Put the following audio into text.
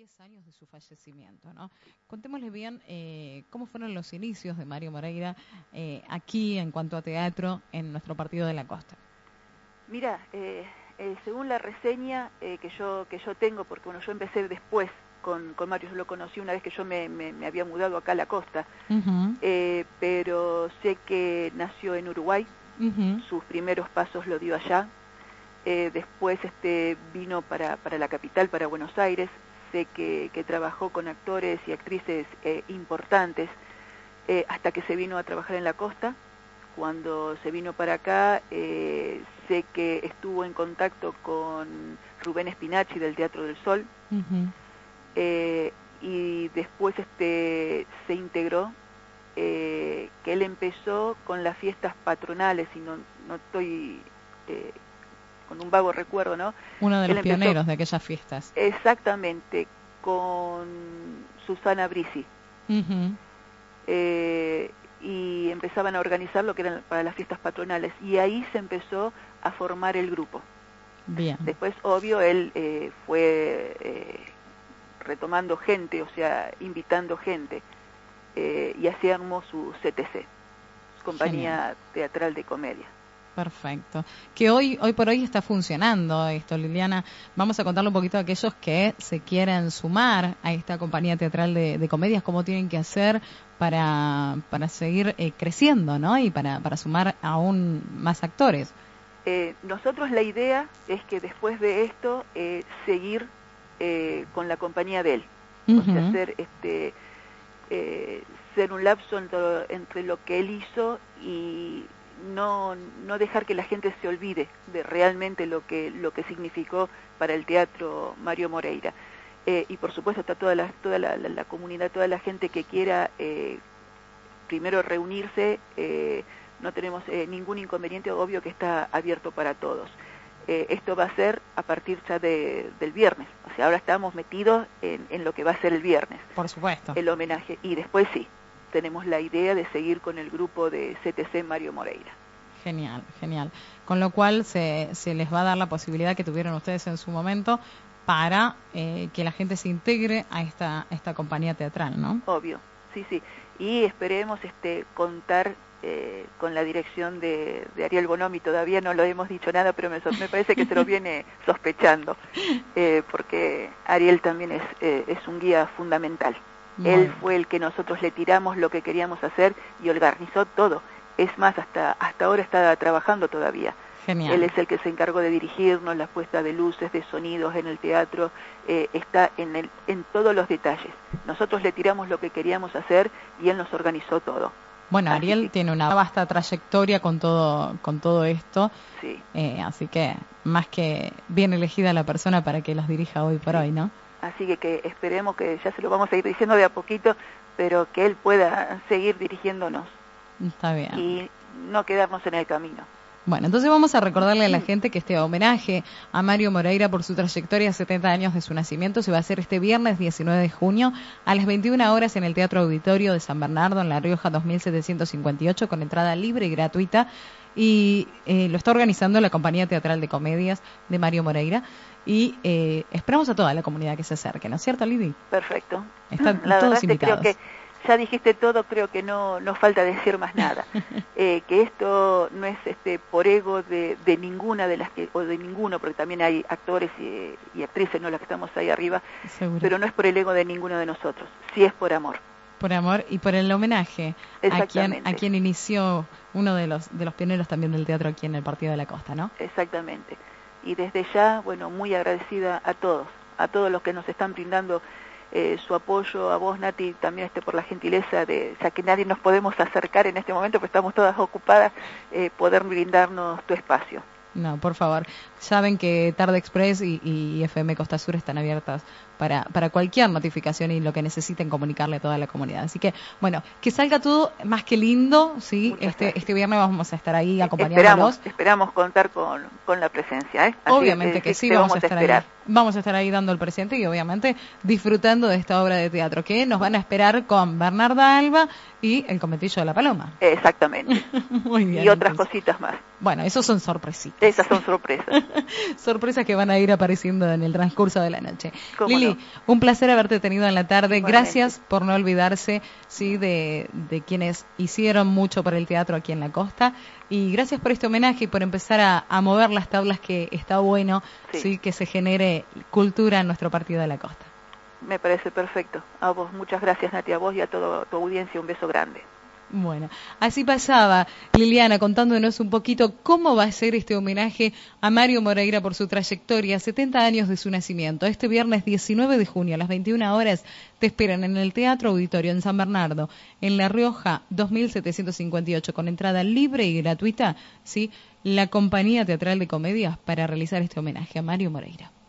10 años de su fallecimiento, ¿no? Contémosle bien cómo fueron los inicios de Mario Moreira aquí en cuanto a teatro en nuestro partido de la costa. Mira, según la reseña que yo tengo, porque bueno, yo empecé después con Mario, yo lo conocí una vez que yo me había mudado acá a la costa, pero sé que nació en Uruguay, sus primeros pasos lo dio allá, después vino para la capital, para Buenos Aires, sé que trabajó con actores y actrices importantes, hasta que se vino a trabajar en la costa. Cuando se vino para acá, sé que estuvo en contacto con Rubén Spinacci del Teatro del Sol, y después se integró, que él empezó con las fiestas patronales, y no estoy con un vago recuerdo, ¿no? Uno de los pioneros de aquellas fiestas. Exactamente, con Susana Brisi. Y empezaban a organizar lo que eran para las fiestas patronales, y ahí se empezó a formar el grupo. Bien. Después, obvio, él fue retomando gente, o sea, invitando gente, y así armó su CTC, Compañía Teatral de Comedia. Perfecto. Que hoy por hoy está funcionando esto, Liliana. Vamos a contarle un poquito a aquellos que se quieren sumar a esta compañía teatral de comedias, cómo tienen que hacer para seguir creciendo, ¿no? Y para sumar aún más actores. Nosotros la idea es que después de esto seguir con la compañía de él, o sea, ser un lapso entre lo que él hizo y no dejar que la gente se olvide de realmente lo que significó para el teatro Mario Moreira. Y por supuesto está toda la comunidad, toda la gente que quiera primero reunirse, no tenemos ningún inconveniente, obvio que está abierto para todos. Esto va a ser a partir ya del viernes, o sea, ahora estamos metidos en lo que va a ser el viernes. Por supuesto. El homenaje, y después sí, tenemos la idea de seguir con el grupo de CTC Mario Moreira. Genial, genial. Con lo cual se les va a dar la posibilidad que tuvieron ustedes en su momento para que la gente se integre a esta compañía teatral, ¿no? Obvio, sí, sí. Y esperemos contar con la dirección de Ariel Bonomi. Todavía no lo hemos dicho nada, pero me parece que se lo viene sospechando, porque Ariel también es un guía fundamental. Él fue el que nosotros le tiramos lo que queríamos hacer y organizó todo. Es más, hasta ahora está trabajando todavía. Genial. Él es el que se encargó de dirigirnos, la puesta de luces, de sonidos en el teatro, está en todos los detalles. Nosotros le tiramos lo que queríamos hacer y él nos organizó todo. Bueno, Ariel tiene una vasta trayectoria con todo esto, sí. Así que más que bien elegida la persona para que los dirija hoy por hoy, ¿no? Así que esperemos que ya se lo vamos a ir diciendo de a poquito, pero que él pueda seguir dirigiéndonos. Está bien. Y no quedarnos en el camino. Bueno, entonces vamos a recordarle a la gente que este homenaje a Mario Moreira por su trayectoria, 70 años de su nacimiento, se va a hacer este viernes 19 de junio a las 21 horas en el Teatro Auditorio de San Bernardo, en La Rioja 2758, con entrada libre y gratuita. Y lo está organizando la Compañía Teatral de Comedias de Mario Moreira. Y esperamos a toda la comunidad que se acerque, ¿no es cierto, Lidy? Perfecto. Están la todos verdad invitados. Creo que ya dijiste todo, creo que no falta decir más nada. Que esto no es por ego de ninguna de las o de ninguno, porque también hay actores y actrices, no las que estamos ahí arriba. Seguro. Pero no es por el ego de ninguno de nosotros, sí es por amor. Por amor y por el homenaje a quien inició uno de los pioneros también del teatro aquí en el Partido de la Costa, ¿no? Exactamente. Y desde ya, bueno, muy agradecida a todos los que nos están brindando su apoyo, a vos, Nati, también por la gentileza ya que nadie nos podemos acercar en este momento, porque estamos todas ocupadas, poder brindarnos tu espacio. No, por favor. Saben que Tarde Express y FM Costa Sur están abiertas para cualquier notificación y lo que necesiten comunicarle a toda la comunidad. Así que, bueno, que salga todo más que lindo, ¿sí? Este viernes vamos a estar ahí acompañándolos. Esperamos contar con la presencia, ¿eh? Así Obviamente que sí, vamos a estar ahí. vamos a estar ahí dando el presente y obviamente disfrutando de esta obra de teatro que nos van a esperar con Bernarda Alba y el Conventillo de la Paloma. Exactamente. Muy bien. Y otras cositas más. Bueno, esos son sorpresitas. Esas son sorpresas. Sorpresas que van a ir apareciendo en el transcurso de la noche. Lili, no. un placer haberte tenido en la tarde. Igualmente. Gracias por no olvidarse de quienes hicieron mucho para el teatro aquí en la costa. Y gracias por este homenaje y por empezar a mover las tablas, que está bueno, sí, que se genere cultura en nuestro partido de la costa. Me parece perfecto. A vos, muchas gracias, Nati, a vos y a toda tu audiencia, un beso grande. Bueno, así pasaba Liliana contándonos un poquito cómo va a ser este homenaje a Mario Moreira por su trayectoria, 70 años de su nacimiento. Este viernes 19 de junio a las 21 horas te esperan en el Teatro Auditorio en San Bernardo, en La Rioja 2758, con entrada libre y gratuita, ¿sí? La Compañía Teatral de Comedias para realizar este homenaje a Mario Moreira.